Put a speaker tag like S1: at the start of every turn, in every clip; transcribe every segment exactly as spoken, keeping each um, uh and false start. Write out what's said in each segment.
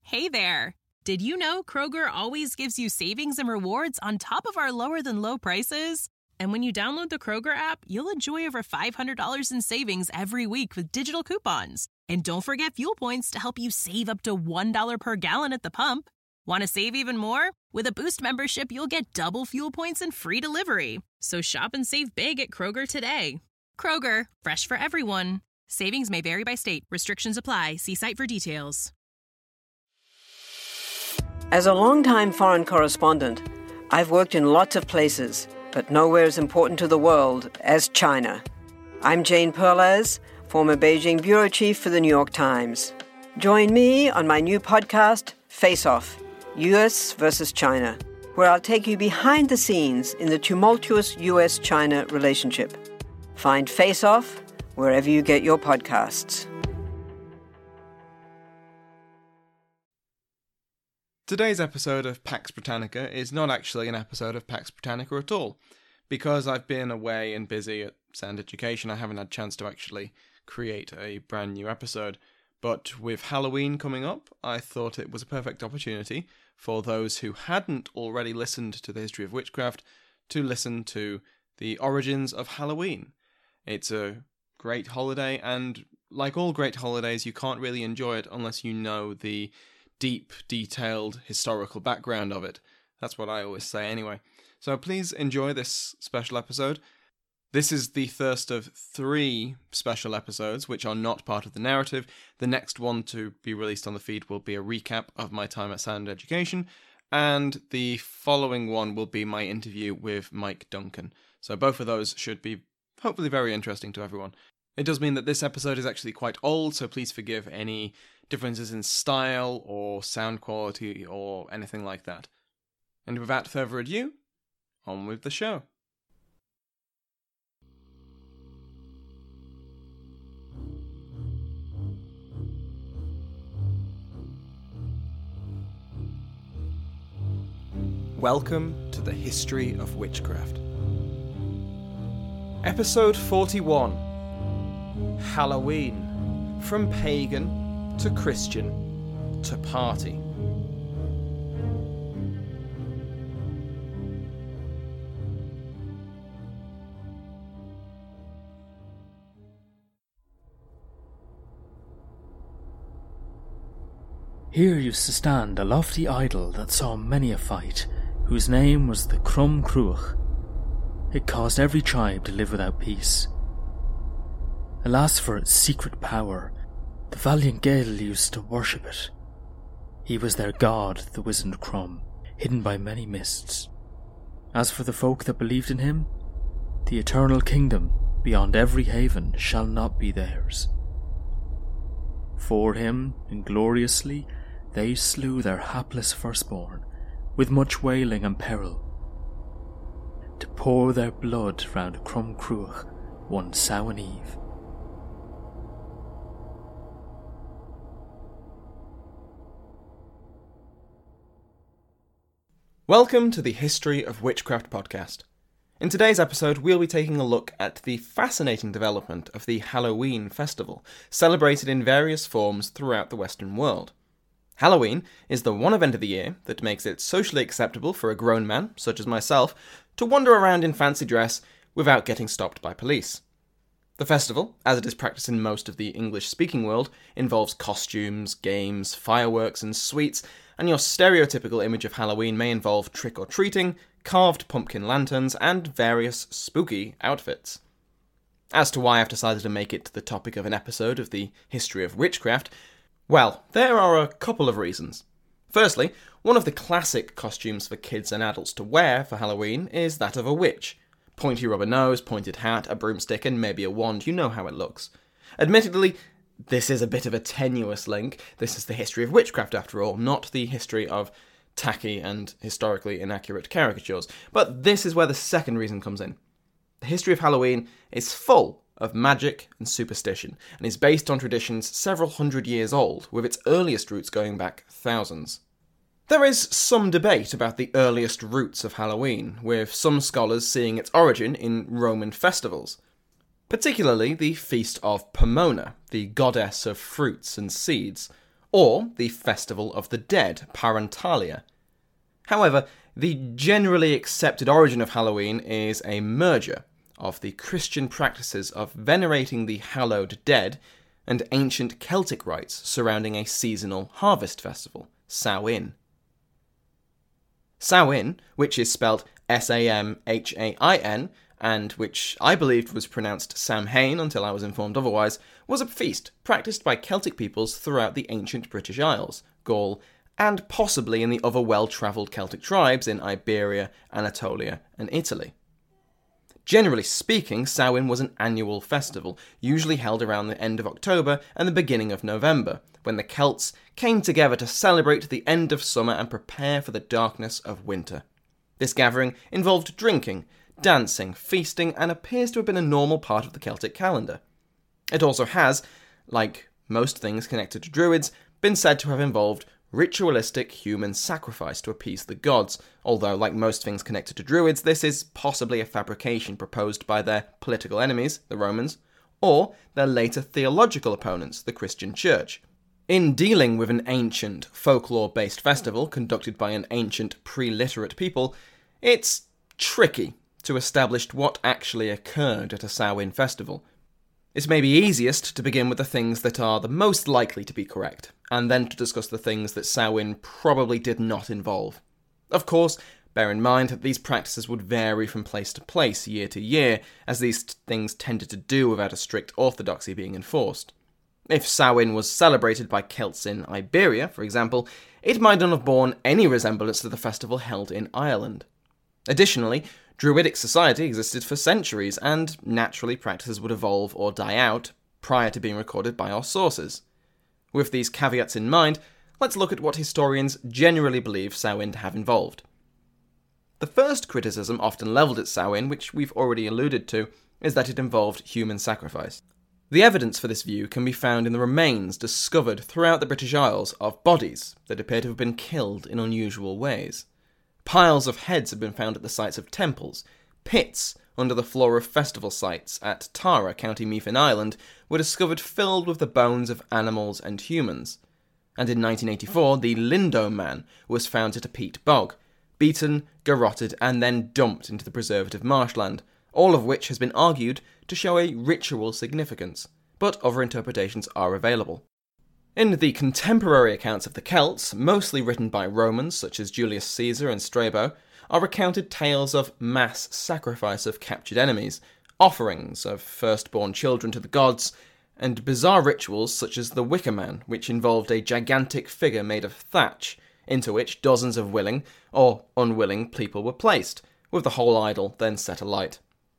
S1: Hey there! Did you know Kroger always gives you savings and rewards on top of our lower-than-low prices? And when you download the Kroger app, you'll enjoy over five hundred dollars in savings every week with digital coupons. And don't forget fuel points to help you save up to one dollar per gallon at the pump. Want to save even more? With a Boost membership, you'll get double fuel points and free delivery. So shop and save big at Kroger today. Kroger, fresh for everyone. Savings may vary by state. Restrictions apply. See site for details.
S2: As a longtime foreign correspondent, I've worked in lots of places, but nowhere as important to the world as China. I'm Jane Perlez, former Beijing bureau chief for the New York Times. Join me on my new podcast, Face Off, U S versus China, where I'll take you behind the scenes in the tumultuous U S China relationship. Find Face Off wherever you get your podcasts.
S3: Today's episode of Pax Britannica is not actually an episode of Pax Britannica at all. Because I've been away and busy at Sound Education, I haven't had a chance to actually create a brand new episode. But with Halloween coming up, I thought it was a perfect opportunity for those who hadn't already listened to the history of witchcraft to listen to the origins of Halloween. It's a great holiday, and like all great holidays, you can't really enjoy it unless you know the deep, detailed historical background of it. That's what I always say anyway. So please enjoy this special episode. This is the first of three special episodes which are not part of the narrative. The next one to be released on the feed will be a recap of my time at Sound Education, and the following one will be my interview with Mike Duncan. So both of those should be hopefully very interesting to everyone. It does mean that this episode is actually quite old, so please forgive any differences in style or sound quality or anything like that. And without further ado, on with the show. Welcome to the History of Witchcraft. Episode forty-one. Halloween. From pagan to Christian to party.
S4: Here used to stand a lofty idol that saw many a fight, whose name was the Crom Cruach. It caused every tribe to live without peace. Alas for its secret power, the valiant Gael used to worship it. He was their god, the wizened Crom, hidden by many mists. As for the folk that believed in him, the eternal kingdom beyond every haven shall not be theirs. For him, ingloriously, they slew their hapless firstborn, with much wailing and peril, to pour their blood round Crom Cruach one Samhain Eve.
S3: Welcome to the History of Witchcraft podcast. In today's episode, we'll be taking a look at the fascinating development of the Halloween festival, celebrated in various forms throughout the Western world. Halloween is the one event of the year that makes it socially acceptable for a grown man, such as myself, to wander around in fancy dress without getting stopped by police. The festival, as it is practiced in most of the English-speaking world, involves costumes, games, fireworks and sweets, and your stereotypical image of Halloween may involve trick-or-treating, carved pumpkin lanterns, and various spooky outfits. As to why I've decided to make it the topic of an episode of the History of Witchcraft, well, there are a couple of reasons. Firstly, one of the classic costumes for kids and adults to wear for Halloween is that of a witch. Pointy rubber nose, pointed hat, a broomstick, and maybe a wand. You know how it looks. Admittedly, this is a bit of a tenuous link. This is the history of witchcraft, after all, not the history of tacky and historically inaccurate caricatures. But this is where the second reason comes in. The history of Halloween is full of magic and superstition, and is based on traditions several hundred years old, with its earliest roots going back thousands. There is some debate about the earliest roots of Halloween, with some scholars seeing its origin in Roman festivals, particularly the Feast of Pomona, the goddess of fruits and seeds, or the Festival of the Dead, Parentalia. However, the generally accepted origin of Halloween is a merger of the Christian practices of venerating the hallowed dead and ancient Celtic rites surrounding a seasonal harvest festival, Samhain. Samhain, which is spelled S A M H A I N, and which I believed was pronounced Samhain until I was informed otherwise, was a feast practiced by Celtic peoples throughout the ancient British Isles, Gaul, and possibly in the other well-travelled Celtic tribes in Iberia, Anatolia, and Italy. Generally speaking, Samhain was an annual festival, usually held around the end of October and the beginning of November, when the Celts came together to celebrate the end of summer and prepare for the darkness of winter. This gathering involved drinking, dancing, feasting, and appears to have been a normal part of the Celtic calendar. It also has, like most things connected to Druids, been said to have involved ritualistic human sacrifice to appease the gods, although, like most things connected to Druids, this is possibly a fabrication proposed by their political enemies, the Romans, or their later theological opponents, the Christian Church. In dealing with an ancient, folklore-based festival conducted by an ancient, pre-literate people, it's tricky to establish what actually occurred at a Samhain festival. It may be easiest to begin with the things that are the most likely to be correct, and then to discuss the things that Samhain probably did not involve. Of course, bear in mind that these practices would vary from place to place, year to year, as these things tended to do without a strict orthodoxy being enforced. If Samhain was celebrated by Celts in Iberia, for example, it might not have borne any resemblance to the festival held in Ireland. Additionally, Druidic society existed for centuries, and naturally practices would evolve or die out prior to being recorded by our sources. With these caveats in mind, let's look at what historians generally believe Samhain to have involved. The first criticism often levelled at Samhain, which we've already alluded to, is that it involved human sacrifice. The evidence for this view can be found in the remains discovered throughout the British Isles of bodies that appear to have been killed in unusual ways. Piles of heads have been found at the sites of temples. Pits under the floor of festival sites at Tara, County Meath in Ireland, were discovered filled with the bones of animals and humans. And in nineteen eighty-four, the Lindo Man was found at a peat bog, beaten, garroted, and then dumped into the preservative marshland, all of which has been argued to show a ritual significance, but other interpretations are available. In the contemporary accounts of the Celts, mostly written by Romans such as Julius Caesar and Strabo, are recounted tales of mass sacrifice of captured enemies, offerings of firstborn children to the gods, and bizarre rituals such as the Wicker Man, which involved a gigantic figure made of thatch, into which dozens of willing, or unwilling, people were placed, with the whole idol then set alight.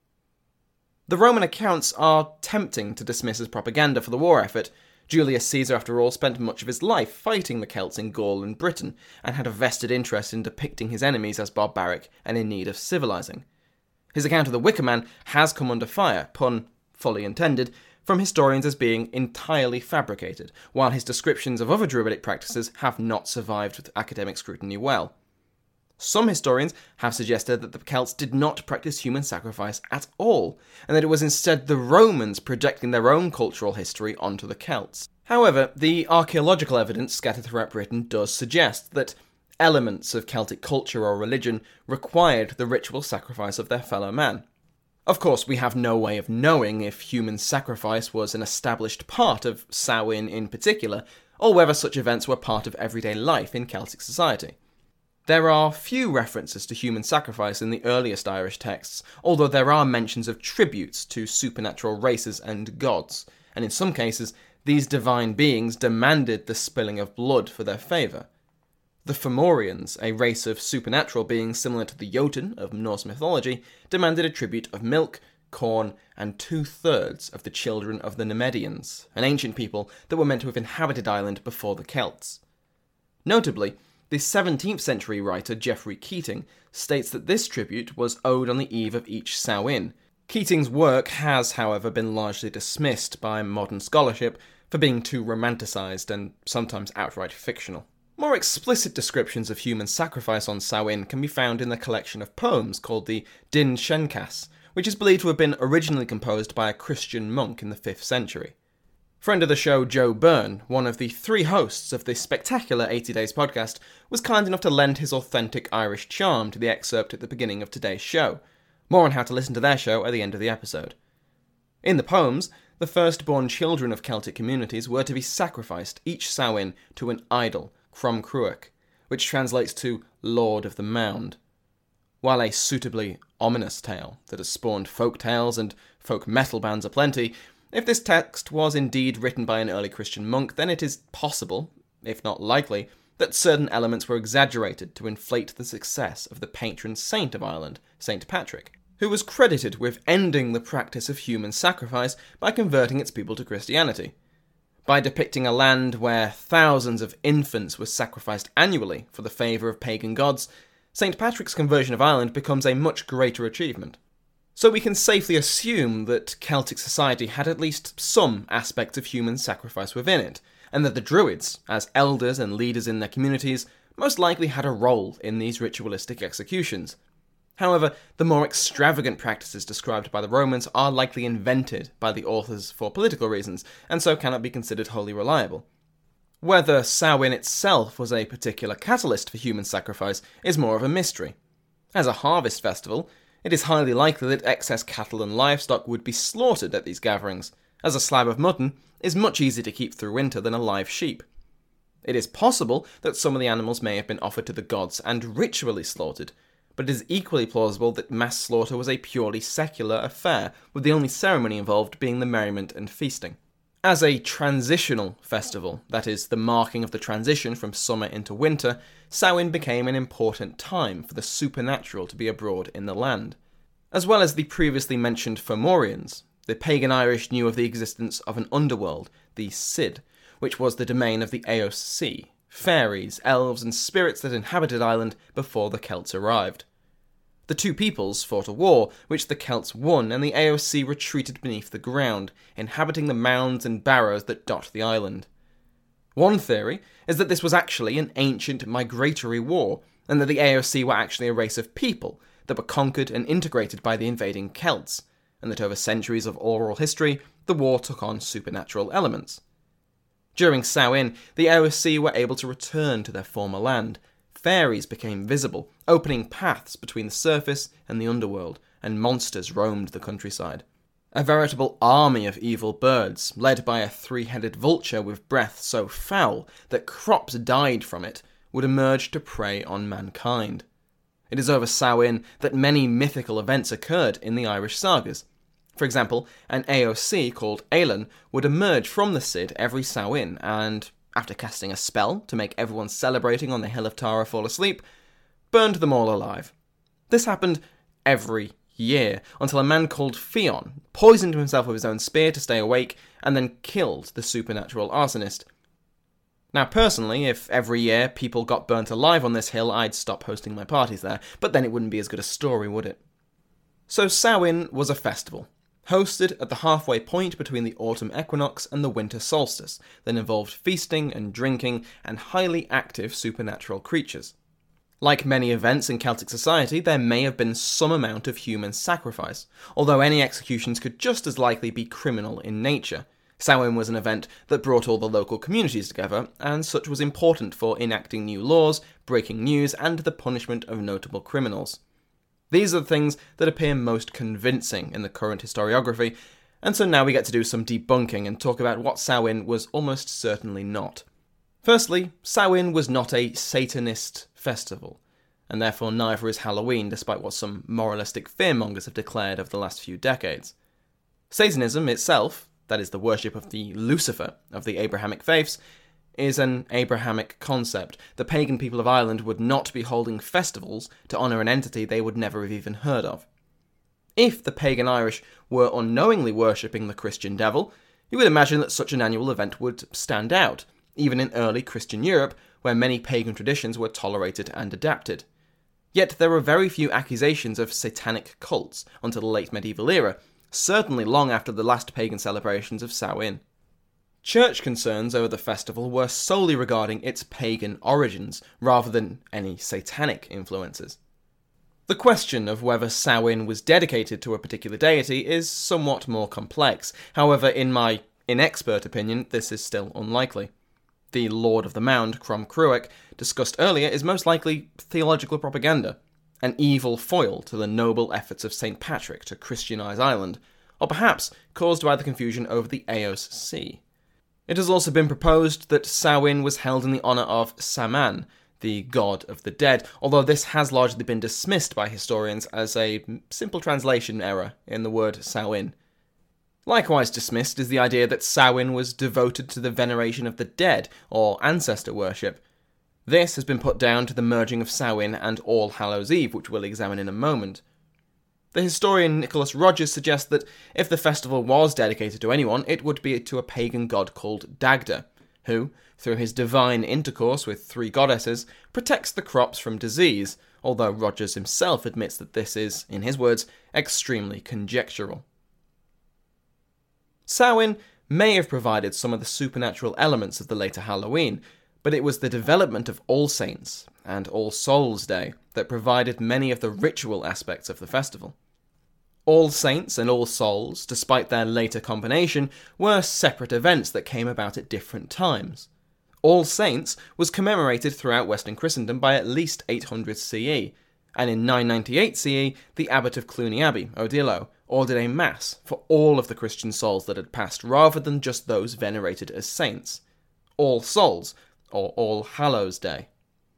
S3: The Roman accounts are tempting to dismiss as propaganda for the war effort. Julius Caesar, after all, spent much of his life fighting the Celts in Gaul and Britain, and had a vested interest in depicting his enemies as barbaric and in need of civilizing. His account of the Wicker Man has come under fire, pun fully intended, from historians as being entirely fabricated, while his descriptions of other Druidic practices have not survived with academic scrutiny well. Some historians have suggested that the Celts did not practice human sacrifice at all, and that it was instead the Romans projecting their own cultural history onto the Celts. However, the archaeological evidence scattered throughout Britain does suggest that elements of Celtic culture or religion required the ritual sacrifice of their fellow man. Of course, we have no way of knowing if human sacrifice was an established part of Samhain in particular, or whether such events were part of everyday life in Celtic society. There are few references to human sacrifice in the earliest Irish texts, although there are mentions of tributes to supernatural races and gods, and in some cases, these divine beings demanded the spilling of blood for their favour. The Fomorians, a race of supernatural beings similar to the Jotun of Norse mythology, demanded a tribute of milk, corn, and two-thirds of the children of the Nemedians, an ancient people that were meant to have inhabited Ireland before the Celts. Notably, the seventeenth century writer Geoffrey Keating states that this tribute was owed on the eve of each Samhain. Keating's work has, however, been largely dismissed by modern scholarship for being too romanticised and sometimes outright fictional. More explicit descriptions of human sacrifice on Samhain can be found in the collection of poems called the Din Shenkas, which is believed to have been originally composed by a Christian monk in the fifth century. Friend of the show Joe Byrne, one of the three hosts of this spectacular eighty days podcast, was kind enough to lend his authentic Irish charm to the excerpt at the beginning of today's show. More on how to listen to their show at the end of the episode. In the poems, the firstborn children of Celtic communities were to be sacrificed each Samhain to an idol, Crom Cruach, which translates to Lord of the Mound. While a suitably ominous tale that has spawned folk tales and folk metal bands aplenty, if this text was indeed written by an early Christian monk, then it is possible, if not likely, that certain elements were exaggerated to inflate the success of the patron saint of Ireland, Saint Patrick, who was credited with ending the practice of human sacrifice by converting its people to Christianity. By depicting a land where thousands of infants were sacrificed annually for the favour of pagan gods, Saint Patrick's conversion of Ireland becomes a much greater achievement. So we can safely assume that Celtic society had at least some aspects of human sacrifice within it, and that the Druids, as elders and leaders in their communities, most likely had a role in these ritualistic executions. However, the more extravagant practices described by the Romans are likely invented by the authors for political reasons, and so cannot be considered wholly reliable. Whether Samhain itself was a particular catalyst for human sacrifice is more of a mystery. As a harvest festival, it is highly likely that excess cattle and livestock would be slaughtered at these gatherings, as a slab of mutton is much easier to keep through winter than a live sheep. It is possible that some of the animals may have been offered to the gods and ritually slaughtered, but it is equally plausible that mass slaughter was a purely secular affair, with the only ceremony involved being the merriment and feasting. As a transitional festival, that is, the marking of the transition from summer into winter, Samhain became an important time for the supernatural to be abroad in the land. As well as the previously mentioned Fomorians, the pagan Irish knew of the existence of an underworld, the Cid, which was the domain of the Eos Sea, fairies, elves and spirits that inhabited Ireland before the Celts arrived. The two peoples fought a war, which the Celts won, and the Eos Sea retreated beneath the ground, inhabiting the mounds and barrows that dot the island. One theory is that this was actually an ancient migratory war, and that the Eos Sea were actually a race of people that were conquered and integrated by the invading Celts, and that over centuries of oral history, the war took on supernatural elements. During Samhain, the Eos Sea were able to return to their former land. Fairies became visible, opening paths between the surface and the underworld, and monsters roamed the countryside. A veritable army of evil birds, led by a three-headed vulture with breath so foul that crops died from it, would emerge to prey on mankind. It is over Samhain that many mythical events occurred in the Irish sagas. For example, an Eos Sea called Eilean would emerge from the Cid every Samhain, and after casting a spell to make everyone celebrating on the Hill of Tara fall asleep, burned them all alive. This happened every year, until a man called Fionn poisoned himself with his own spear to stay awake, and then killed the supernatural arsonist. Now personally, if every year people got burnt alive on this hill, I'd stop hosting my parties there, but then it wouldn't be as good a story, would it? So Samhain was a festival, hosted at the halfway point between the autumn equinox and the winter solstice, that involved feasting and drinking and highly active supernatural creatures. Like many events in Celtic society, there may have been some amount of human sacrifice, although any executions could just as likely be criminal in nature. Samhain was an event that brought all the local communities together, and such was important for enacting new laws, breaking news, and the punishment of notable criminals. These are the things that appear most convincing in the current historiography, and so now we get to do some debunking and talk about what Samhain was almost certainly not. Firstly, Samhain was not a Satanist festival, and therefore neither is Halloween, despite what some moralistic fearmongers have declared over the last few decades. Satanism itself, that is the worship of the Lucifer of the Abrahamic faiths, is an Abrahamic concept. The pagan people of Ireland would not be holding festivals to honour an entity they would never have even heard of. If the pagan Irish were unknowingly worshipping the Christian devil, you would imagine that such an annual event would stand out, even in early Christian Europe, where many pagan traditions were tolerated and adapted. Yet there were very few accusations of satanic cults until the late medieval era, certainly long after the last pagan celebrations of Samhain. Church concerns over the festival were solely regarding its pagan origins, rather than any satanic influences. The question of whether Samhain was dedicated to a particular deity is somewhat more complex. However, in my In expert opinion, this is still unlikely. The Lord of the Mound, Crom Cruach, discussed earlier, is most likely theological propaganda, an evil foil to the noble efforts of Saint Patrick to Christianise Ireland, or perhaps caused by the confusion over the Eos Sea. It has also been proposed that Samhain was held in the honour of Saman, the god of the dead, although this has largely been dismissed by historians as a simple translation error in the word Samhain. Likewise dismissed is the idea that Samhain was devoted to the veneration of the dead, or ancestor worship. This has been put down to the merging of Samhain and All Hallows Eve, which we'll examine in a moment. The historian Nicholas Rogers suggests that if the festival was dedicated to anyone, it would be to a pagan god called Dagda, who, through his divine intercourse with three goddesses, protects the crops from disease, although Rogers himself admits that this is, in his words, extremely conjectural. Samhain may have provided some of the supernatural elements of the later Halloween, but it was the development of All Saints and All Souls' Day that provided many of the ritual aspects of the festival. All Saints and All Souls, despite their later combination, were separate events that came about at different times. All Saints was commemorated throughout Western Christendom by at least eight hundred C E, and in nine ninety-eight C E, the abbot of Cluny Abbey, Odilo, ordered a mass for all of the Christian souls that had passed, rather than just those venerated as saints. All Souls, or All Hallows Day.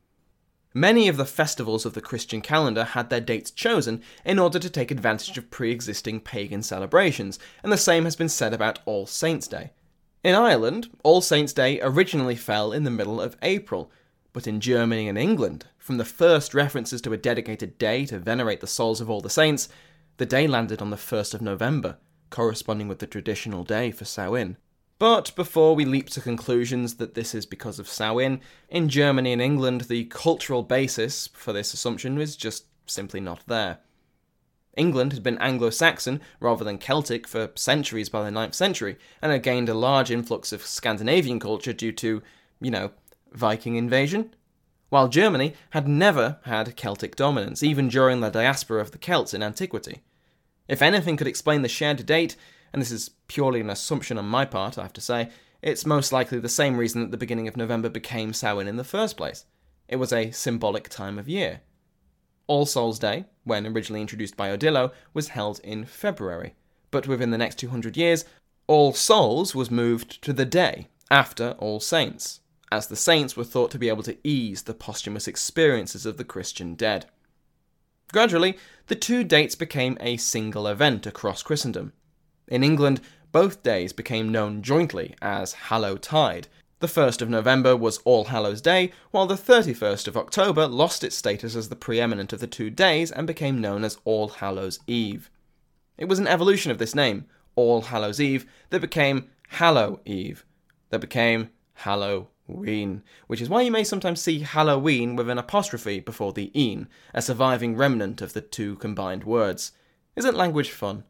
S3: Many of the festivals of the Christian calendar had their dates chosen in order to take advantage of pre-existing pagan celebrations, and the same has been said about All Saints' Day. In Ireland, All Saints' Day originally fell in the middle of April, but in Germany and England, from the first references to a dedicated day to venerate the souls of all the saints, the day landed on the first of November, corresponding with the traditional day for Samhain. But before we leap to conclusions that this is because of Samhain, in Germany and England the cultural basis for this assumption is just simply not there. England had been Anglo-Saxon rather than Celtic for centuries by the ninth century, and had gained a large influx of Scandinavian culture due to, you know, Viking invasion, while Germany had never had Celtic dominance, even during the diaspora of the Celts in antiquity. If anything could explain the shared date, and this is purely an assumption on my part, I have to say, it's most likely the same reason that the beginning of November became Samhain in the first place. It was a symbolic time of year. All Souls' Day, when originally introduced by Odilo, was held in February, but within the next two hundred years, All Souls was moved to the day after All Saints, as the saints were thought to be able to ease the posthumous experiences of the Christian dead. Gradually, the two dates became a single event across Christendom. In England, both days became known jointly as Hallowtide. The first of November was All Hallows' Day, while the thirty-first of October lost its status as the preeminent of the two days and became known as All Hallows' Eve. It was an evolution of this name, All Hallows' Eve, that became Hallow Eve, that became Halloween, which is why you may sometimes see Halloween with an apostrophe before the een, a surviving remnant of the two combined words. Isn't language fun?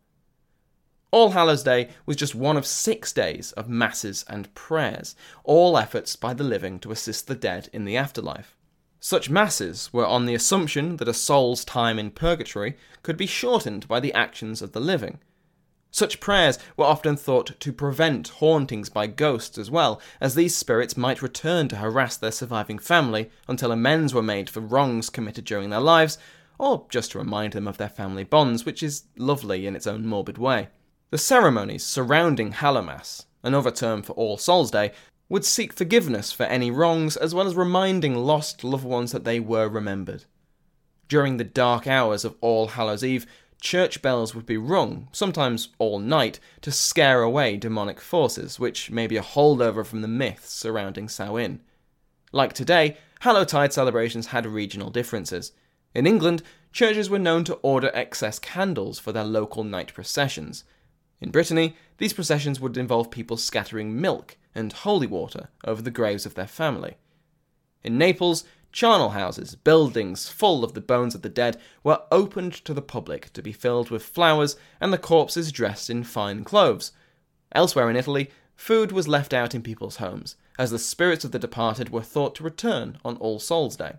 S3: All Hallows' Day was just one of six days of masses and prayers, all efforts by the living to assist the dead in the afterlife. Such masses were on the assumption that a soul's time in purgatory could be shortened by the actions of the living. Such prayers were often thought to prevent hauntings by ghosts as well, as these spirits might return to harass their surviving family until amends were made for wrongs committed during their lives, or just to remind them of their family bonds, which is lovely in its own morbid way. The ceremonies surrounding Hallowmass, another term for All Souls' Day, would seek forgiveness for any wrongs as well as reminding lost loved ones that they were remembered. During the dark hours of All Hallows' Eve, church bells would be rung, sometimes all night, to scare away demonic forces, which may be a holdover from the myths surrounding Samhain. Like today, Hallowtide celebrations had regional differences. In England, churches were known to order excess candles for their local night processions. In Brittany, these processions would involve people scattering milk and holy water over the graves of their family. In Naples, charnel houses, buildings full of the bones of the dead, were opened to the public to be filled with flowers and the corpses dressed in fine clothes. Elsewhere in Italy, food was left out in people's homes, as the spirits of the departed were thought to return on All Souls' Day.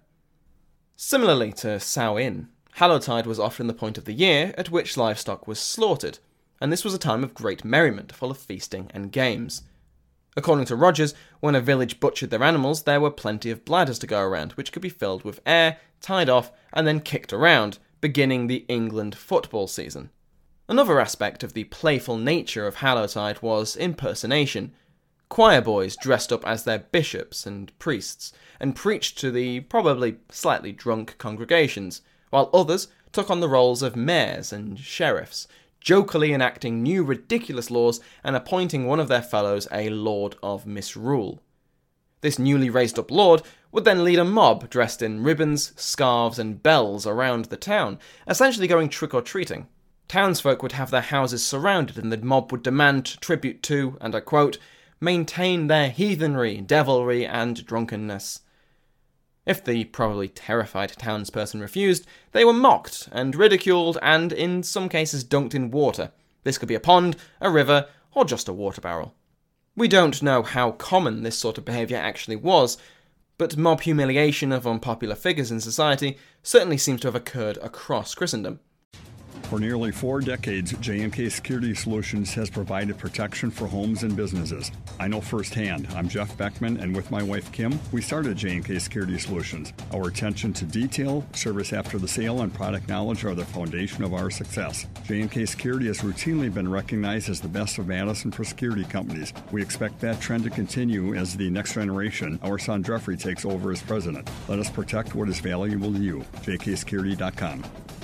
S3: Similarly to Samhain, Hallowtide was often the point of the year at which livestock was slaughtered, and this was a time of great merriment, full of feasting and games. According to Rogers, when a village butchered their animals, there were plenty of bladders to go around, which could be filled with air, tied off, and then kicked around, beginning the England football season. Another aspect of the playful nature of Hallowtide was impersonation. Choir boys dressed up as their bishops and priests, and preached to the probably slightly drunk congregations, while others took on the roles of mayors and sheriffs, jokily enacting new ridiculous laws and appointing one of their fellows a Lord of Misrule. This newly raised up lord would then lead a mob dressed in ribbons, scarves and bells around the town, essentially going trick-or-treating. Townsfolk would have their houses surrounded and the mob would demand tribute to, and I quote, maintain their heathenry, devilry and drunkenness. If the probably terrified townsperson refused, they were mocked and ridiculed and, in some cases, dunked in water. This could be a pond, a river, or just a water barrel. We don't know how common this sort of behaviour actually was, but mob humiliation of unpopular figures in society certainly seems to have occurred across Christendom.
S5: For nearly four decades, J and K Security Solutions has provided protection for homes and businesses. I know firsthand. I'm Jeff Beckman, and with my wife Kim, we started J and K Security Solutions. Our attention to detail, service after the sale, and product knowledge are the foundation of our success. J and K Security has routinely been recognized as the best of Madison for security companies. We expect that trend to continue as the next generation, our son Jeffrey, takes over as president. Let us protect what is valuable to you. J K security dot com.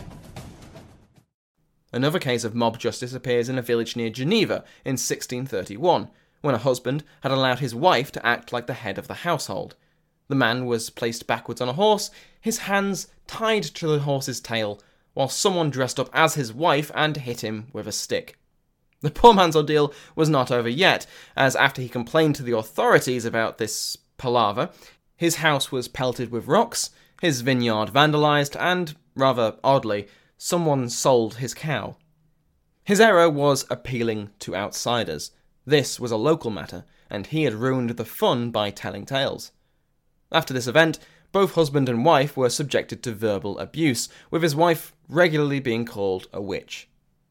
S3: Another case of mob justice appears in a village near Geneva in sixteen thirty-one, when a husband had allowed his wife to act like the head of the household. The man was placed backwards on a horse, his hands tied to the horse's tail, while someone dressed up as his wife and hit him with a stick. The poor man's ordeal was not over yet, as after he complained to the authorities about this palaver, his house was pelted with rocks, his vineyard vandalised, and, rather oddly, someone sold his cow. His error was appealing to outsiders. This was a local matter, and he had ruined the fun by telling tales. After this event, both husband and wife were subjected to verbal abuse, with his wife regularly being called a witch.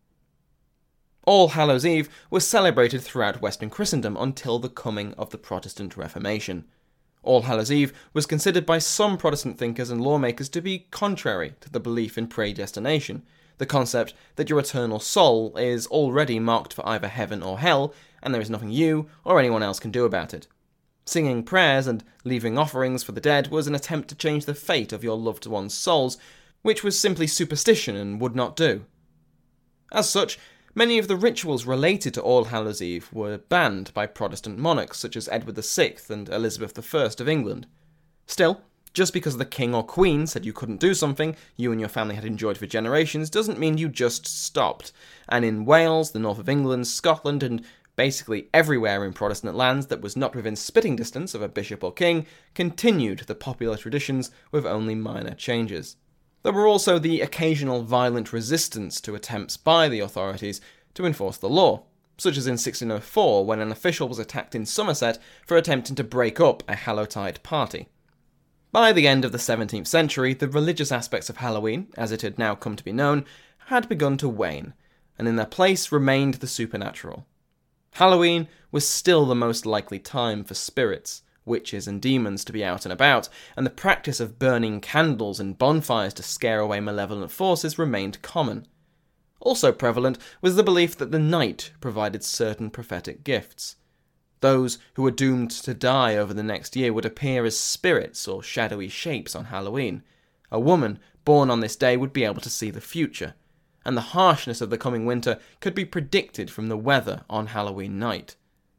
S3: All Hallows Eve was celebrated throughout Western Christendom until the coming of the Protestant Reformation. All Hallows Eve was considered by some Protestant thinkers and lawmakers to be contrary to the belief in predestination, the concept that your eternal soul is already marked for either heaven or hell, and there is nothing you or anyone else can do about it. Singing prayers and leaving offerings for the dead was an attempt to change the fate of your loved ones' souls, which was simply superstition and would not do. As such, many of the rituals related to All Hallows Eve were banned by Protestant monarchs such as Edward the Sixth and Elizabeth the First of England. Still, just because the king or queen said you couldn't do something you and your family had enjoyed for generations doesn't mean you just stopped, and in Wales, the north of England, Scotland, and basically everywhere in Protestant lands that was not within spitting distance of a bishop or king, continued the popular traditions with only minor changes. There were also the occasional violent resistance to attempts by the authorities to enforce the law, such as in sixteen oh four when an official was attacked in Somerset for attempting to break up a Hallowtide party. By the end of the seventeenth century, the religious aspects of Halloween, as it had now come to be known, had begun to wane, and in their place remained the supernatural. Halloween was still the most likely time for spirits, witches and demons to be out and about, and the practice of burning candles and bonfires to scare away malevolent forces remained common. Also prevalent was the belief that the night provided certain prophetic gifts. Those who were doomed to die over the next year would appear as spirits or shadowy shapes on Halloween. A woman born on this day would be able to see the future, and the harshness of the coming winter could be predicted from the weather on Halloween night.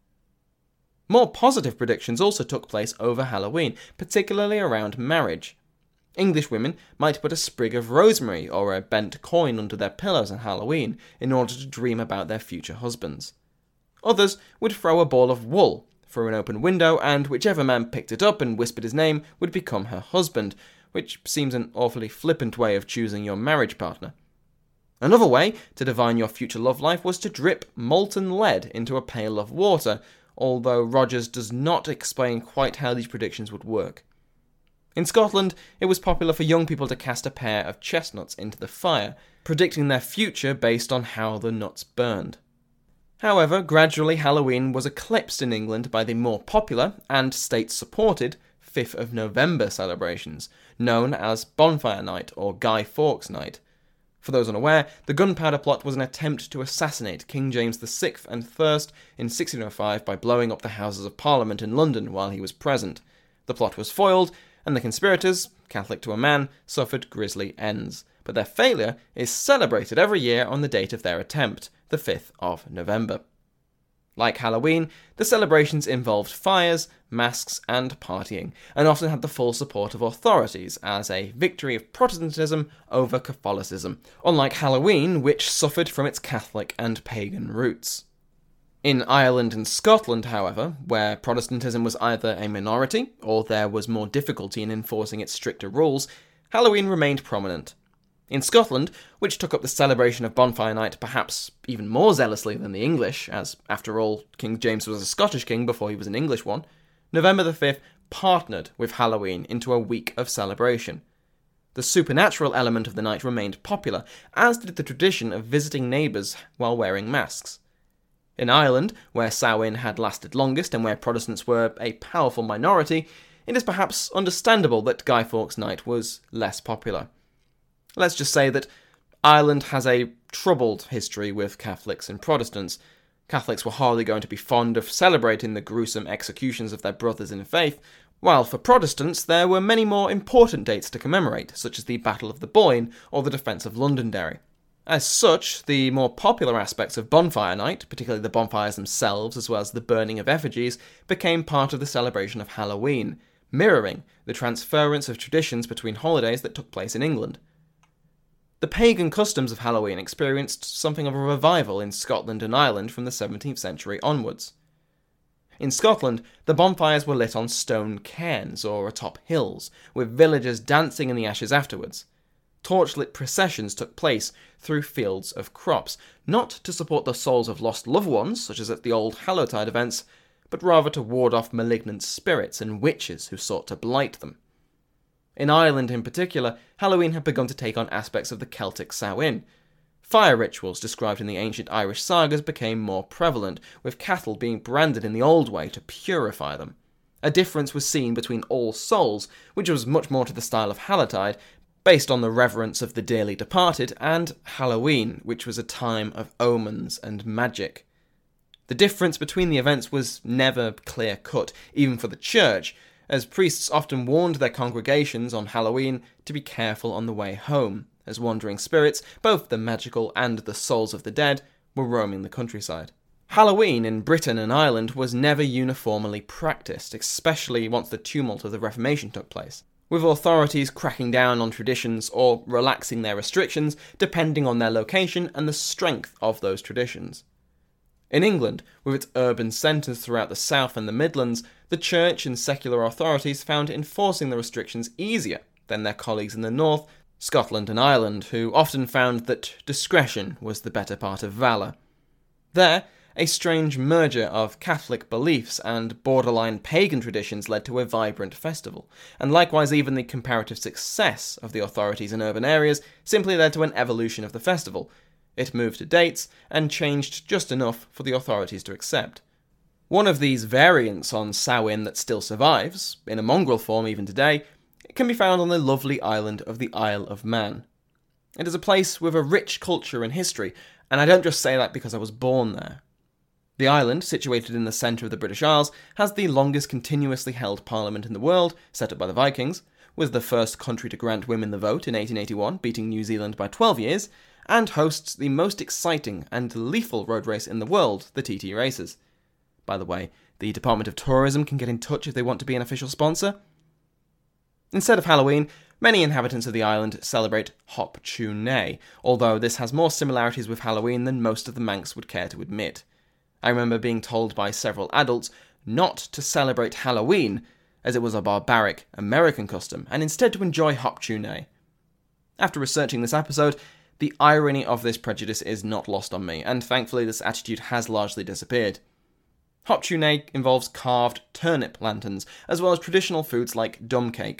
S3: More positive predictions also took place over Halloween, particularly around marriage. English women might put a sprig of rosemary or a bent coin under their pillows on Halloween in order to dream about their future husbands. Others would throw a ball of wool through an open window, and whichever man picked it up and whispered his name would become her husband, which seems an awfully flippant way of choosing your marriage partner. Another way to divine your future love life was to drip molten lead into a pail of water, although Rogers does not explain quite how these predictions would work. In Scotland, it was popular for young people to cast a pair of chestnuts into the fire, predicting their future based on how the nuts burned. However, gradually Halloween was eclipsed in England by the more popular, and state-supported, fifth of November celebrations, known as Bonfire Night or Guy Fawkes Night. For those unaware, the Gunpowder Plot was an attempt to assassinate King James the sixth and Thirst in sixteen oh five by blowing up the Houses of Parliament in London while he was present. The plot was foiled, and the conspirators, Catholic to a man, suffered grisly ends. But their failure is celebrated every year on the date of their attempt, the fifth of November. Like Halloween, the celebrations involved fires, masks, and partying, and often had the full support of authorities as a victory of Protestantism over Catholicism, unlike Halloween, which suffered from its Catholic and pagan roots. In Ireland and Scotland, however, where Protestantism was either a minority, or there was more difficulty in enforcing its stricter rules, Halloween remained prominent. In Scotland, which took up the celebration of Bonfire Night perhaps even more zealously than the English, as, after all, King James was a Scottish king before he was an English one, November the fifth partnered with Halloween into a week of celebration. The supernatural element of the night remained popular, as did the tradition of visiting neighbours while wearing masks. In Ireland, where Samhain had lasted longest and where Protestants were a powerful minority, it is perhaps understandable that Guy Fawkes Night was less popular. Let's just say that Ireland has a troubled history with Catholics and Protestants. Catholics were hardly going to be fond of celebrating the gruesome executions of their brothers in faith, while for Protestants there were many more important dates to commemorate, such as the Battle of the Boyne or the defence of Londonderry. As such, the more popular aspects of Bonfire Night, particularly the bonfires themselves as well as the burning of effigies, became part of the celebration of Halloween, mirroring the transference of traditions between holidays that took place in England. The pagan customs of Halloween experienced something of a revival in Scotland and Ireland from the seventeenth century onwards. In Scotland, the bonfires were lit on stone cairns or atop hills, with villagers dancing in the ashes afterwards. Torchlit processions took place through fields of crops, not to support the souls of lost loved ones, such as at the old Hallowtide events, but rather to ward off malignant spirits and witches who sought to blight them. In Ireland in particular, Halloween had begun to take on aspects of the Celtic Samhain. Fire rituals described in the ancient Irish sagas became more prevalent, with cattle being branded in the old way to purify them. A difference was seen between All Souls, which was much more to the style of Hallowtide, based on the reverence of the dearly departed, and Halloween, which was a time of omens and magic. The difference between the events was never clear-cut, even for the church, as priests often warned their congregations on Halloween to be careful on the way home, as wandering spirits, both the magical and the souls of the dead, were roaming the countryside. Halloween in Britain and Ireland was never uniformly practiced, especially once the tumult of the Reformation took place, with authorities cracking down on traditions or relaxing their restrictions depending on their location and the strength of those traditions. In England, with its urban centres throughout the South and the Midlands, the Church and secular authorities found enforcing the restrictions easier than their colleagues in the North, Scotland and Ireland, who often found that discretion was the better part of valour. There, a strange merger of Catholic beliefs and borderline pagan traditions led to a vibrant festival, and likewise even the comparative success of the authorities in urban areas simply led to an evolution of the festival. It moved to dates and changed just enough for the authorities to accept. One of these variants on Samhain that still survives, in a mongrel form even today, can be found on the lovely island of the Isle of Man. It is a place with a rich culture and history, and I don't just say that because I was born there. The island, situated in the centre of the British Isles, has the longest continuously held parliament in the world, set up by the Vikings, was the first country to grant women the vote in eighteen eighty-one, beating New Zealand by twelve years, and hosts the most exciting and lethal road race in the world, the T T races. By the way, the Department of Tourism can get in touch if they want to be an official sponsor. Instead of Halloween, many inhabitants of the island celebrate Hop Tune Nay, although this has more similarities with Halloween than most of the Manx would care to admit. I remember being told by several adults not to celebrate Halloween, as it was a barbaric American custom, and instead to enjoy Hop Tune Nay. After researching this episode, the irony of this prejudice is not lost on me, and thankfully this attitude has largely disappeared. Hop Tune Nay involves carved turnip lanterns, as well as traditional foods like dumb cake,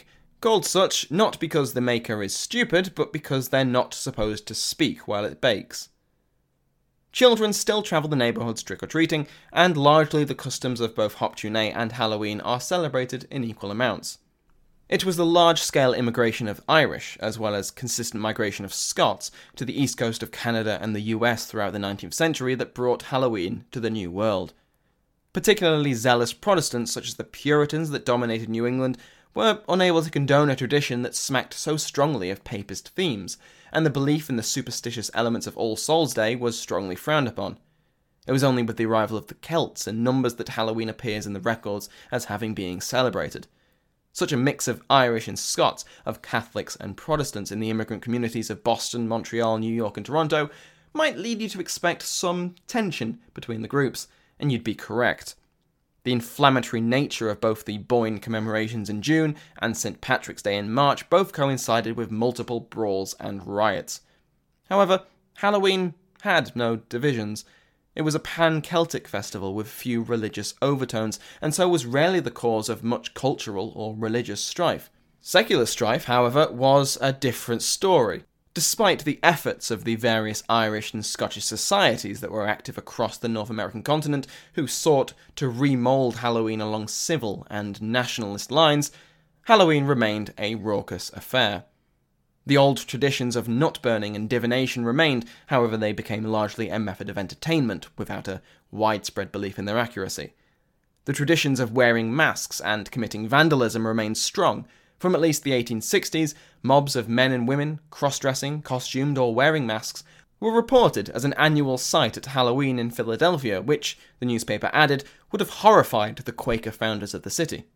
S3: Called such not because the maker is stupid, but because they're not supposed to speak while it bakes. Children still travel the neighbourhoods trick-or-treating, and largely the customs of both Hop Tunay and Halloween are celebrated in equal amounts. It was the large-scale immigration of Irish, as well as consistent migration of Scots, to the east coast of Canada and the U S throughout the nineteenth century that brought Halloween to the New World. Particularly zealous Protestants, such as the Puritans that dominated New England, were unable to condone a tradition that smacked so strongly of papist themes, and the belief in the superstitious elements of All Souls' Day was strongly frowned upon. It was only with the arrival of the Celts and numbers that Halloween appears in the records as having been celebrated. Such a mix of Irish and Scots, of Catholics and Protestants in the immigrant communities of Boston, Montreal, New York and Toronto might lead you to expect some tension between the groups, and you'd be correct. The inflammatory nature of both the Boyne commemorations in June and Saint Patrick's Day in March both coincided with multiple brawls and riots. However, Halloween had no divisions. It was a pan-Celtic festival with few religious overtones, and so was rarely the cause of much cultural or religious strife. Secular strife, however, was a different story. Despite the efforts of the various Irish and Scottish societies that were active across the North American continent, who sought to remould Halloween along civil and nationalist lines, Halloween remained a raucous affair. The old traditions of nut-burning and divination remained, however they became largely a method of entertainment, without a widespread belief in their accuracy. The traditions of wearing masks and committing vandalism remained strong. From at least the eighteen sixties, mobs of men and women, cross-dressing, costumed or wearing masks, were reported as an annual sight at Halloween in Philadelphia, which, the newspaper added, would have horrified the Quaker founders of the city.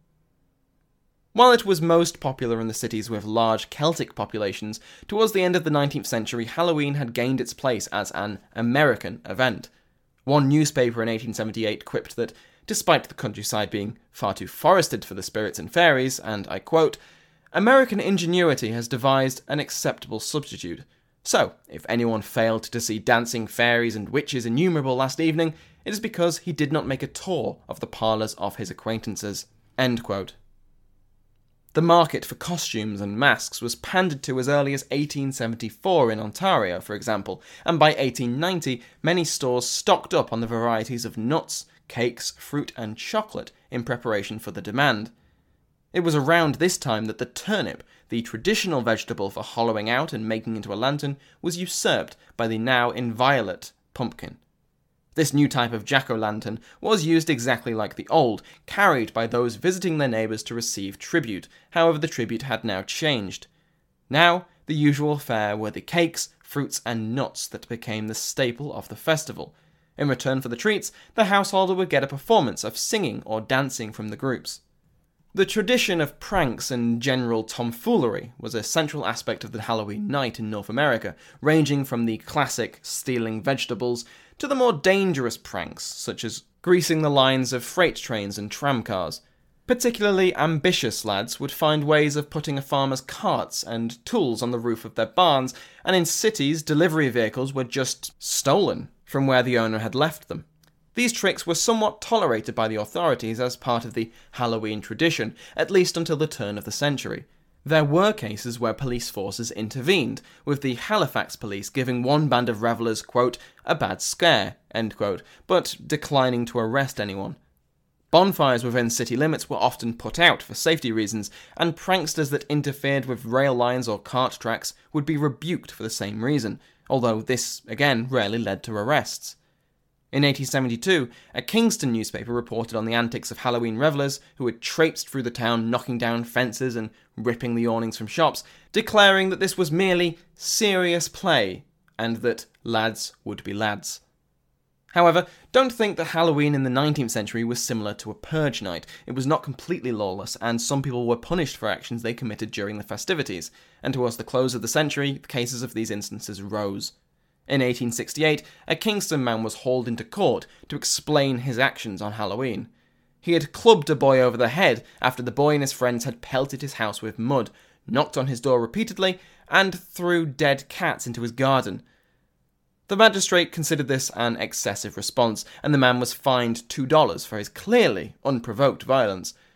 S3: While it was most popular in the cities with large Celtic populations, towards the end of the nineteenth century, Halloween had gained its place as an American event. One newspaper in eighteen seventy-eight quipped that, despite the countryside being far too forested for the spirits and fairies, and I quote, "American ingenuity has devised an acceptable substitute. So, if anyone failed to see dancing fairies and witches innumerable last evening, it is because he did not make a tour of the parlours of his acquaintances." End quote. The market for costumes and masks was pandered to as early as eighteen seventy-four in Ontario, for example, and by eighteen ninety many stores stocked up on the varieties of nuts, cakes, fruit and chocolate in preparation for the demand. It was around this time that the turnip, the traditional vegetable for hollowing out and making into a lantern, was usurped by the now inviolate pumpkin. This new type of jack-o'-lantern was used exactly like the old, carried by those visiting their neighbours to receive tribute. However, the tribute had now changed. Now, the usual fare were the cakes, fruits and nuts that became the staple of the festival. In return for the treats, the householder would get a performance of singing or dancing from the groups. The tradition of pranks and general tomfoolery was a central aspect of the Halloween night in North America, ranging from the classic stealing vegetables to the more dangerous pranks, such as greasing the lines of freight trains and tramcars. Particularly ambitious lads would find ways of putting a farmer's carts and tools on the roof of their barns, and in cities, delivery vehicles were just stolen from where the owner had left them. These tricks were somewhat tolerated by the authorities as part of the Halloween tradition, at least until the turn of the century. There were cases where police forces intervened, with the Halifax police giving one band of revellers, quote, a bad scare, end quote, but declining to arrest anyone. Bonfires within city limits were often put out for safety reasons, and pranksters that interfered with rail lines or cart tracks would be rebuked for the same reason, although this, again, rarely led to arrests. In eighteen seventy-two, a Kingston newspaper reported on the antics of Halloween revellers who had traipsed through the town knocking down fences and ripping the awnings from shops, declaring that this was merely serious play, and that lads would be lads. However, don't think that Halloween in the nineteenth century was similar to a purge night. It was not completely lawless, and some people were punished for actions they committed during the festivities, and towards the close of the century, cases of these instances rose. In eighteen sixty-eight, a Kingston man was hauled into court to explain his actions on Halloween. He had clubbed a boy over the head after the boy and his friends had pelted his house with mud, knocked on his door repeatedly, and threw dead cats into his garden. The magistrate considered this an excessive response, and the man was fined two dollars for his clearly unprovoked violence.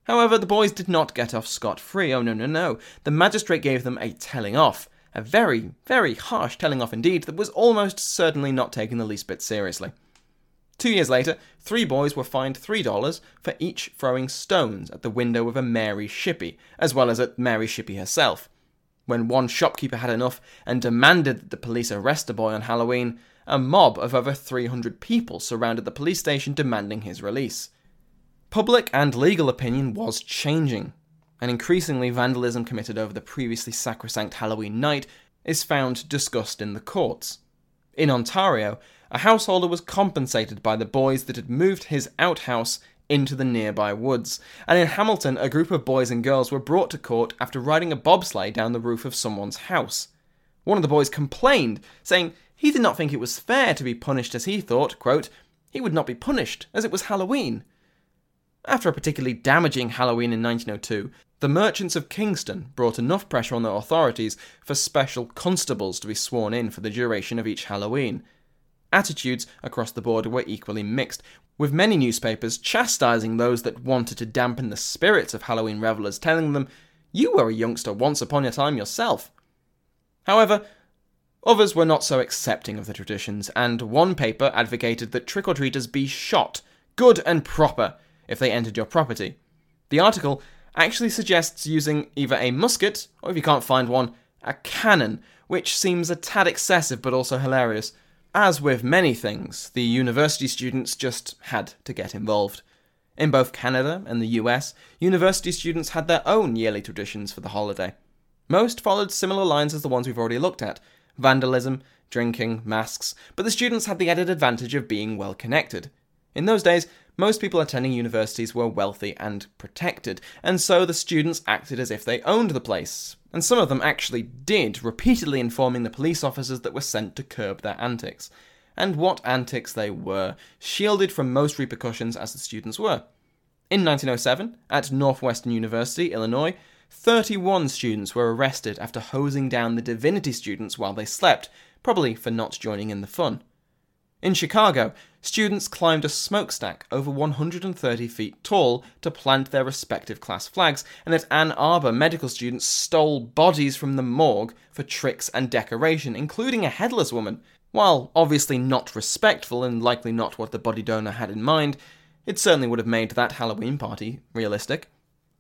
S3: However, the boys did not get off scot-free. Oh no, no, no. The magistrate gave them a telling off. A very, very harsh telling off indeed that was almost certainly not taken the least bit seriously. Two years later, three boys were fined three dollars for each throwing stones at the window of a Mary Shippey, as well as at Mary Shippey herself. When one shopkeeper had enough and demanded that the police arrest a boy on Halloween, a mob of over three hundred people surrounded the police station demanding his release. Public and legal opinion was changing, and increasingly vandalism committed over the previously sacrosanct Halloween night is found discussed in the courts. In Ontario, a householder was compensated by the boys that had moved his outhouse into the nearby woods, and in Hamilton a group of boys and girls were brought to court after riding a bobsleigh down the roof of someone's house. One of the boys complained, saying he did not think it was fair to be punished as he thought, quote, he would not be punished as it was Halloween. After a particularly damaging Halloween in nineteen oh two, the merchants of Kingston brought enough pressure on the authorities for special constables to be sworn in for the duration of each Halloween. Attitudes across the board were equally mixed, with many newspapers chastising those that wanted to dampen the spirits of Halloween revellers, telling them, you were a youngster once upon a time yourself. However, others were not so accepting of the traditions, and one paper advocated that trick-or-treaters be shot, good and proper, if they entered your property. The article actually suggests using either a musket, or if you can't find one, a cannon, which seems a tad excessive but also hilarious. As with many things, the university students just had to get involved. In both Canada and the U S, university students had their own yearly traditions for the holiday. Most followed similar lines as the ones we've already looked at: vandalism, drinking, masks, but the students had the added advantage of being well connected. In those days, most people attending universities were wealthy and protected, and so the students acted as if they owned the place, and some of them actually did, repeatedly informing the police officers that were sent to curb their antics. And what antics they were, shielded from most repercussions as the students were. In nineteen oh seven, at Northwestern University, Illinois, thirty-one students were arrested after hosing down the divinity students while they slept, probably for not joining in the fun. In Chicago, students climbed a smokestack over one hundred thirty feet tall to plant their respective class flags, and at Ann Arbor, medical students stole bodies from the morgue for tricks and decoration, including a headless woman. While obviously not respectful and likely not what the body donor had in mind, it certainly would have made that Halloween party realistic.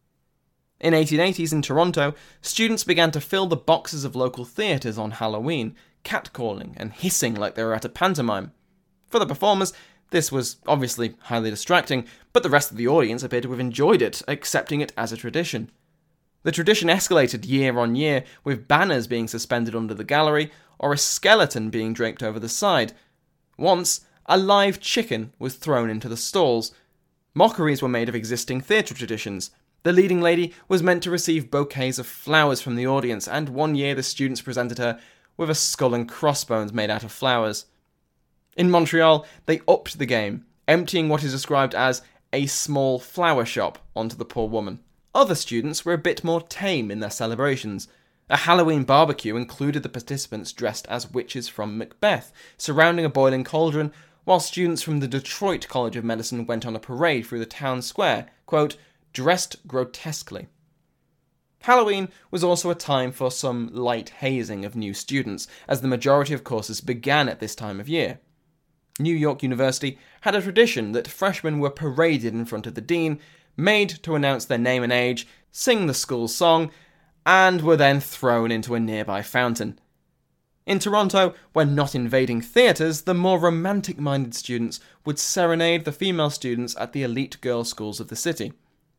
S3: In eighteen eighties in Toronto, students began to fill the boxes of local theatres on Halloween, catcalling and hissing like they were at a pantomime. For the performers, this was obviously highly distracting, but the rest of the audience appeared to have enjoyed it, accepting it as a tradition. The tradition escalated year on year, with banners being suspended under the gallery, or a skeleton being draped over the side. Once, a live chicken was thrown into the stalls. Mockeries were made of existing theatre traditions. The leading lady was meant to receive bouquets of flowers from the audience, and one year the students presented her with a skull and crossbones made out of flowers. In Montreal, they upped the game, emptying what is described as a small flower shop onto the poor woman. Other students were a bit more tame in their celebrations. A Halloween barbecue included the participants dressed as witches from Macbeth, surrounding a boiling cauldron, while students from the Detroit College of Medicine went on a parade through the town square, quote, dressed grotesquely. Halloween was also a time for some light hazing of new students, as the majority of courses began at this time of year. New York University had a tradition that freshmen were paraded in front of the dean, made to announce their name and age, sing the school song, and were then thrown into a nearby fountain. In Toronto, when not invading theatres, the more romantic-minded students would serenade the female students at the elite girls' schools of the city.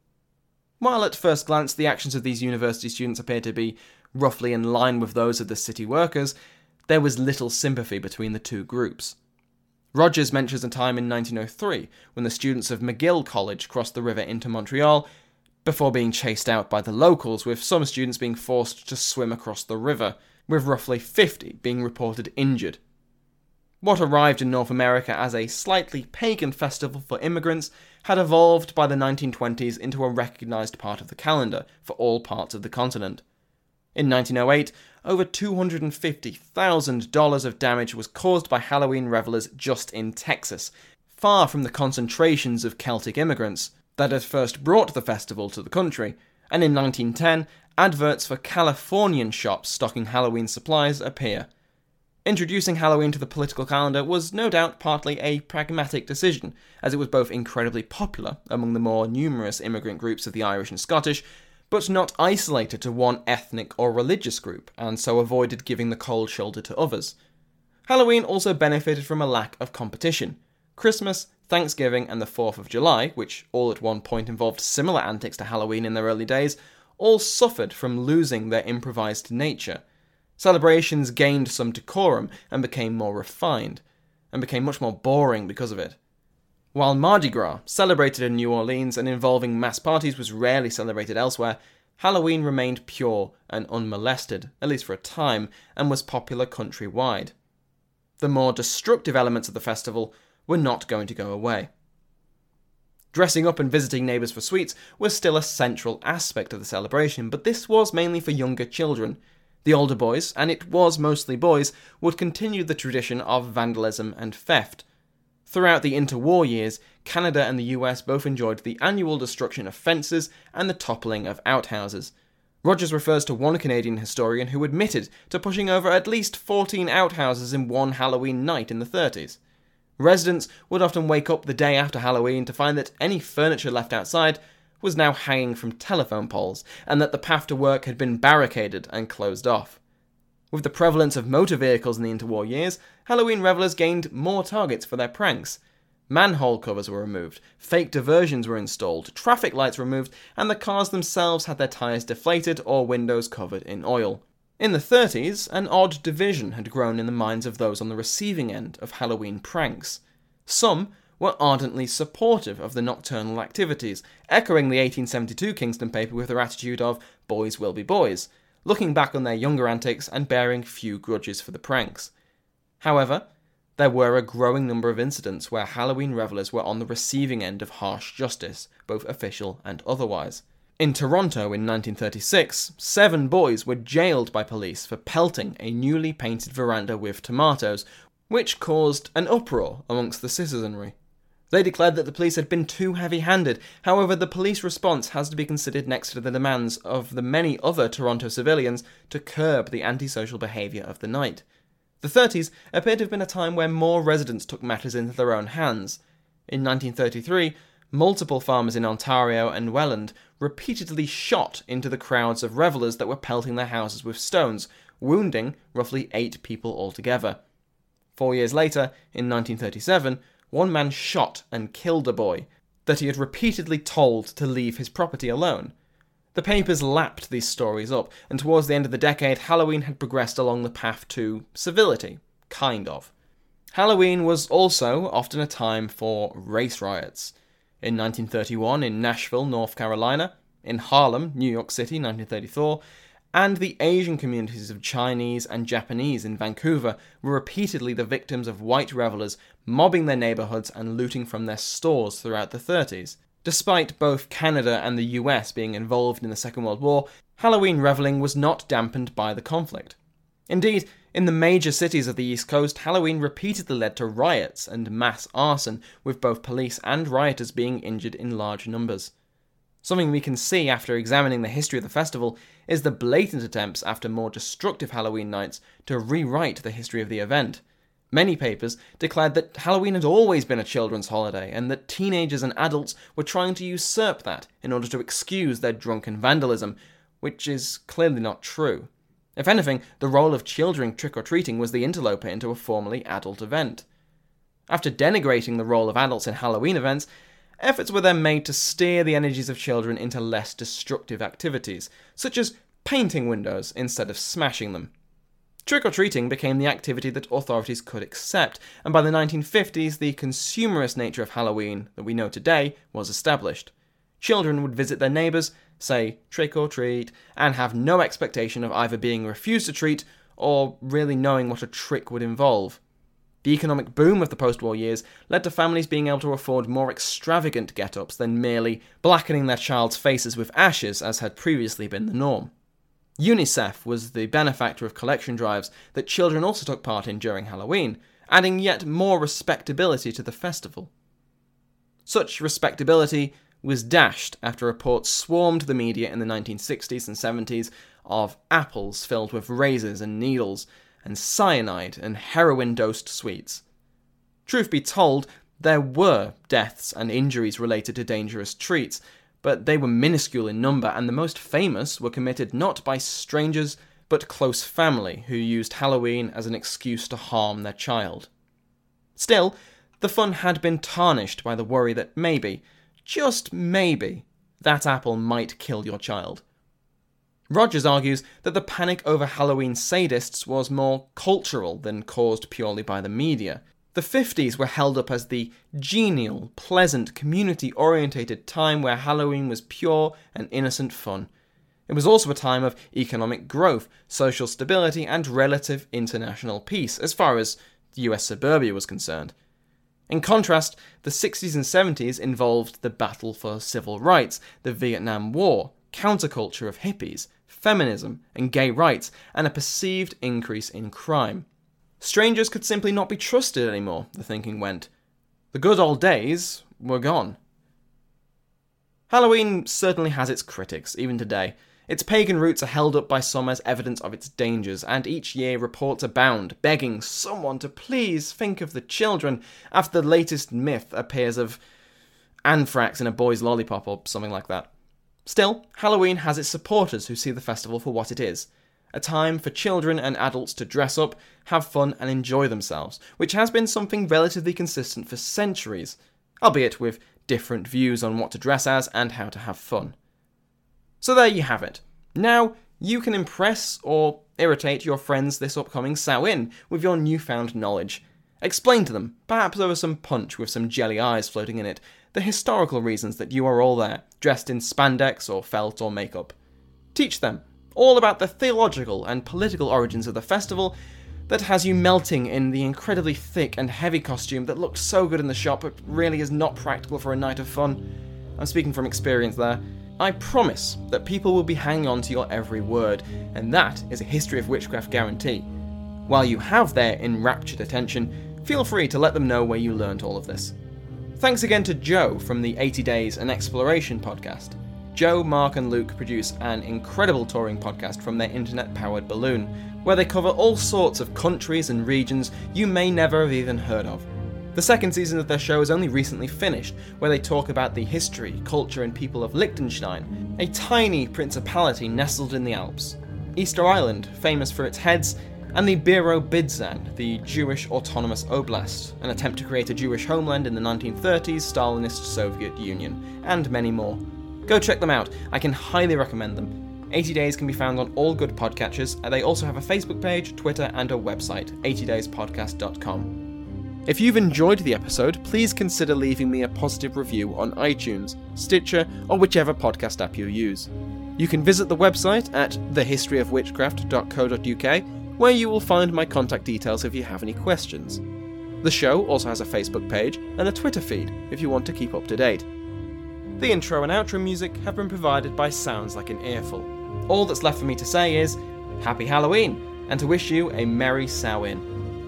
S3: While at first glance the actions of these university students appeared to be roughly in line with those of the city workers, there was little sympathy between the two groups. Rogers mentions a time in nineteen oh three when the students of McGill College crossed the river into Montreal before being chased out by the locals, with some students being forced to swim across the river, with roughly fifty being reported injured. What arrived in North America as a slightly pagan festival for immigrants had evolved by the nineteen twenties into a recognised part of the calendar for all parts of the continent. In nineteen oh eight, over two hundred fifty thousand dollars of damage was caused by Halloween revelers just in Texas, far from the concentrations of Celtic immigrants. that had first brought the festival to the country, and in nineteen ten, adverts for Californian shops stocking Halloween supplies appear. Introducing Halloween to the political calendar was no doubt partly a pragmatic decision, as it was both incredibly popular among the more numerous immigrant groups of the Irish and Scottish, but not isolated to one ethnic or religious group, and so avoided giving the cold shoulder to others. Halloween also benefited from a lack of competition. Christmas, Thanksgiving, and the fourth of July, which all at one point involved similar antics to Halloween in their early days, all suffered from losing their improvised nature. Celebrations gained some decorum and became more refined, and became much more boring because of it. While Mardi Gras, celebrated in New Orleans and involving mass parties, was rarely celebrated elsewhere, Halloween remained pure and unmolested, at least for a time, and was popular countrywide. The more destructive elements of the festival were not going to go away. Dressing up and visiting neighbours for sweets was still a central aspect of the celebration, but this was mainly for younger children. The older boys, and it was mostly boys, would continue the tradition of vandalism and theft. Throughout the interwar years, Canada and the U S both enjoyed the annual destruction of fences and the toppling of outhouses. Rogers refers to one Canadian historian who admitted to pushing over at least fourteen outhouses in one Halloween night in the thirties. Residents would often wake up the day after Halloween to find that any furniture left outside was now hanging from telephone poles, and that the path to work had been barricaded and closed off. With the prevalence of motor vehicles in the interwar years, Halloween revellers gained more targets for their pranks. Manhole covers were removed, fake diversions were installed, traffic lights removed, and the cars themselves had their tyres deflated or windows covered in oil. In the thirties, an odd division had grown in the minds of those on the receiving end of Halloween pranks. Some were ardently supportive of the nocturnal activities, echoing the eighteen seventy-two Kingston paper with their attitude of boys will be boys, looking back on their younger antics and bearing few grudges for the pranks. However, there were a growing number of incidents where Halloween revellers were on the receiving end of harsh justice, both official and otherwise. In Toronto in nineteen thirty-six, seven boys were jailed by police for pelting a newly painted veranda with tomatoes, which caused an uproar amongst the citizenry. They declared that the police had been too heavy-handed. However, the police response has to be considered next to the demands of the many other Toronto civilians to curb the antisocial behaviour of the night. The thirties appear to have been a time where more residents took matters into their own hands. In nineteen thirty-three, multiple farmers in Ontario and Welland repeatedly shot into the crowds of revellers that were pelting their houses with stones, wounding roughly eight people altogether. Four years later, in nineteen thirty-seven, one man shot and killed a boy that he had repeatedly told to leave his property alone. The papers lapped these stories up, and towards the end of the decade, Halloween had progressed along the path to civility, kind of. Halloween was also often a time for race riots. In nineteen thirty-one in Nashville, North Carolina, in Harlem, New York City, nineteen thirty-four, and the Asian communities of Chinese and Japanese in Vancouver were repeatedly the victims of white revellers mobbing their neighbourhoods and looting from their stores throughout the thirties. Despite both Canada and the U S being involved in the Second World War, Halloween revelling was not dampened by the conflict. Indeed, in the major cities of the East Coast, Halloween repeatedly led to riots and mass arson, with both police and rioters being injured in large numbers. Something we can see after examining the history of the festival is the blatant attempts after more destructive Halloween nights to rewrite the history of the event. Many papers declared that Halloween had always been a children's holiday, and that teenagers and adults were trying to usurp that in order to excuse their drunken vandalism, which is clearly not true. If anything, the role of children trick-or-treating was the interloper into a formally adult event. After denigrating the role of adults in Halloween events, efforts were then made to steer the energies of children into less destructive activities, such as painting windows instead of smashing them. Trick-or-treating became the activity that authorities could accept, and by the nineteen fifties, the consumerist nature of Halloween that we know today was established. Children would visit their neighbours, say trick-or-treat, and have no expectation of either being refused a treat or really knowing what a trick would involve. The economic boom of the post-war years led to families being able to afford more extravagant get-ups than merely blackening their child's faces with ashes, as had previously been the norm. UNICEF was the benefactor of collection drives that children also took part in during Halloween, adding yet more respectability to the festival. Such respectability was dashed after reports swarmed the media in the nineteen sixties and seventies of apples filled with razors and needles, and cyanide and heroin-dosed sweets. Truth be told, there were deaths and injuries related to dangerous treats, but they were minuscule in number, and the most famous were committed not by strangers, but close family who used Halloween as an excuse to harm their child. Still, the fun had been tarnished by the worry that maybe, just maybe, that apple might kill your child. Rogers argues that the panic over Halloween sadists was more cultural than caused purely by the media. The fifties were held up as the genial, pleasant, community-orientated time where Halloween was pure and innocent fun. It was also a time of economic growth, social stability, and relative international peace, as far as U S suburbia was concerned. In contrast, the sixties and seventies involved the battle for civil rights, the Vietnam War, counterculture of hippies, feminism, and gay rights, and a perceived increase in crime. Strangers could simply not be trusted anymore, the thinking went. The good old days were gone. Halloween certainly has its critics, even today. Its pagan roots are held up by some as evidence of its dangers, and each year reports abound, begging someone to please think of the children after the latest myth appears of anthrax in a boy's lollipop or something like that. Still, Halloween has its supporters who see the festival for what it is. A time for children and adults to dress up, have fun and enjoy themselves, which has been something relatively consistent for centuries, albeit with different views on what to dress as and how to have fun. So there you have it. Now, you can impress or irritate your friends this upcoming Samhain with your newfound knowledge. Explain to them, perhaps over some punch with some jelly eyes floating in it, the historical reasons that you are all there, dressed in spandex or felt or makeup. Teach them all about the theological and political origins of the festival that has you melting in the incredibly thick and heavy costume that looks so good in the shop but really is not practical for a night of fun. I'm speaking from experience there. I promise that people will be hanging on to your every word, and that is a History of Witchcraft guarantee. While you have their enraptured attention, feel free to let them know where you learnt all of this. Thanks again to Joe from the eighty days an Exploration podcast. Joe, Mark and Luke produce an incredible touring podcast from their internet-powered balloon, where they cover all sorts of countries and regions you may never have even heard of. The second season of their show is only recently finished, where they talk about the history, culture and people of Liechtenstein, a tiny principality nestled in the Alps, Easter Island, famous for its heads, and the Biro-Bidzhan, the Jewish autonomous oblast, an attempt to create a Jewish homeland in the nineteen thirties Stalinist Soviet Union, and many more. Go check them out, I can highly recommend them. eighty days can be found on all good podcatchers, and they also have a Facebook page, Twitter, and a website, eighty days podcast dot com. If you've enjoyed the episode, please consider leaving me a positive review on iTunes, Stitcher, or whichever podcast app you use. You can visit the website at the history of witchcraft dot co dot uk, where you will find my contact details if you have any questions. The show also has a Facebook page and a Twitter feed if you want to keep up to date. The intro and outro music have been provided by Sounds Like an Earful. All that's left for me to say is, Happy Halloween, and to wish you a Merry Samhain.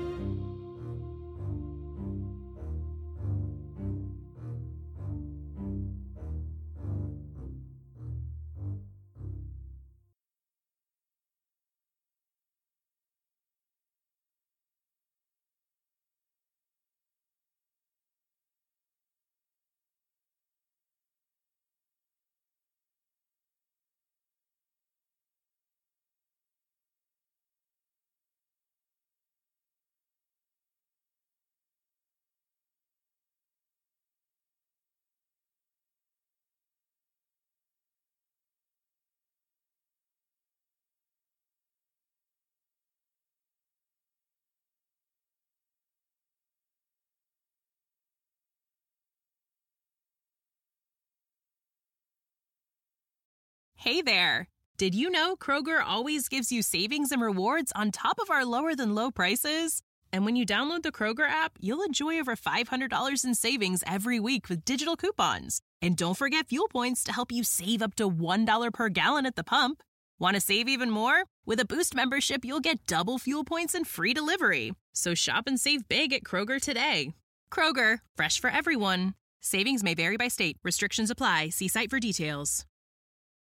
S1: Hey there! Did you know Kroger always gives you savings and rewards on top of our lower-than-low prices? And when you download the Kroger app, you'll enjoy over five hundred dollars in savings every week with digital coupons. And don't forget fuel points to help you save up to one dollar per gallon at the pump. Want to save even more? With a Boost membership, you'll get double fuel points and free delivery. So shop and save big at Kroger today. Kroger, fresh for everyone. Savings may vary by state. Restrictions apply. See site for details.